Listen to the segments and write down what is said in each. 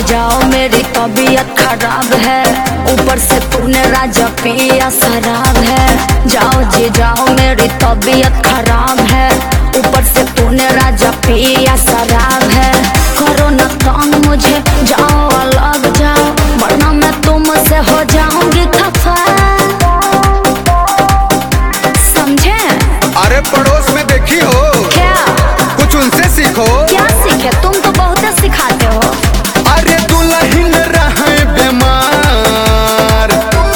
जाओ मेरी तबीयत खराब है, ऊपर से तूने राजा पिया शराब है। जाओ जी जाओ मेरी तबीयत खराब है, ऊपर से तूने राजा पिया शराब है। करो न तंग मुझे, जाओ अलग जाओ, वरना मैं तुमसे हो जाऊंगी खफा। समझे? अरे पड़ोस में देखी हो क्या? कुछ उनसे सीखो। क्या सीखे? तुम तो बहुत सिखाते हो। अरे दुल्हन रहे बीमार।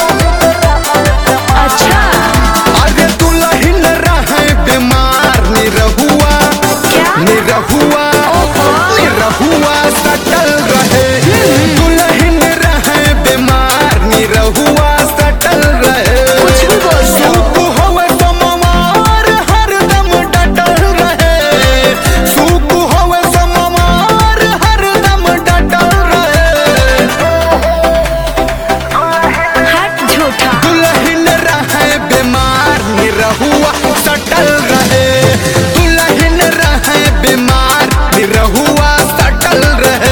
अच्छा। अरे दुल्हन रहे बीमार, निरहुआ क्या? निरहुआ निरहुआ सटल रहे। दुल्हन रहे बीमार, निरहुआ सटल रहे। कुछ भी बोल सूप होवे समवार, हरदम डटल रहे। सूप होवे समवार, हरदम डटल रहे। हट झूठा। दुल्हन रहे बीमार, निरहुआ सटल रहे। दुल्हन रहे बीमार, निरहुआ सटल रहे।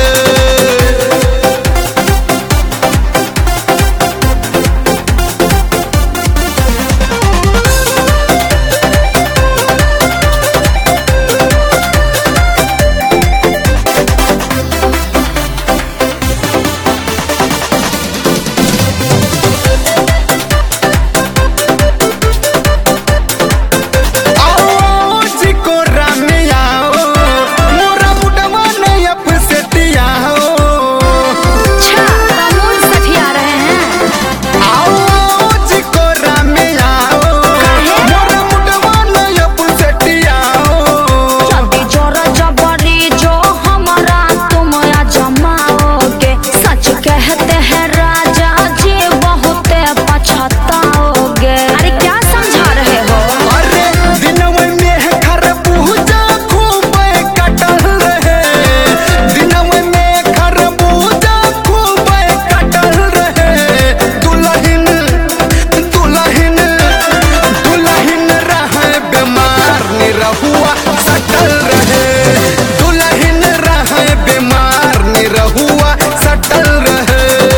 आओ जी को रामे आओ, मोरा मुडवा ने अपसेटिया हो। अच्छा, कानून सठिया रहे हैं। आओ जी को रामे आओ, मोरा मुडवा ने अपसेटिया हो। जल्दी जोर जबरी जो हमारा तुम जमाओगे, सच कहते हैं राजा जी बहुत पछताओगे। अरे क्या समझा रहे हो? अरे दिनवे में खरबूजा खूब कटल रहे। दिनवे में खरबूजा खूब कटल रहे। दुल्हन दुल्हन दुल्हन रहे बीमार, निरहुआ सटल रहे। दुल्हन रहे बीमार, निरहुआ सटल रहे।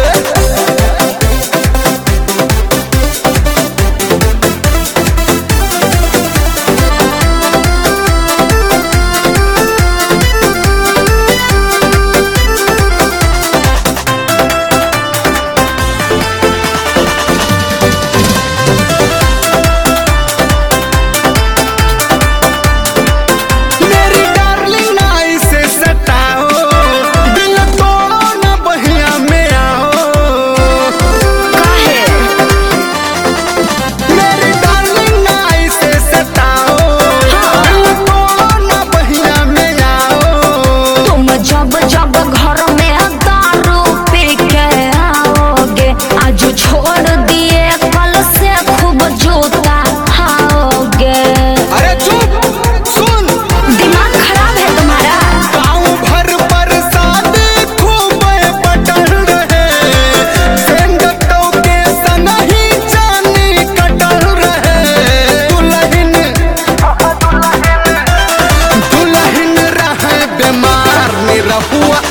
मेरी डार्लिंग नाई से सताओ, दिल तोड़ो न बहिया में आओ। काहे? मेरी डार्लिंग नाई से सताओ, दिल तोड़ो न बहिया में आओ। तुम जब जब घर में दारू पी के आओगे, आज छोड़ दिए कल से खूब जूता खाओगे। अरे चुप सुन, दिमाग खराब है तुम्हारा। गाँव भर बरसात खूब पटल रहे। सेंगतों के संग ही चानी कटल रहे। दुल्हन दुल्हन रहे बीमार, निरहुआ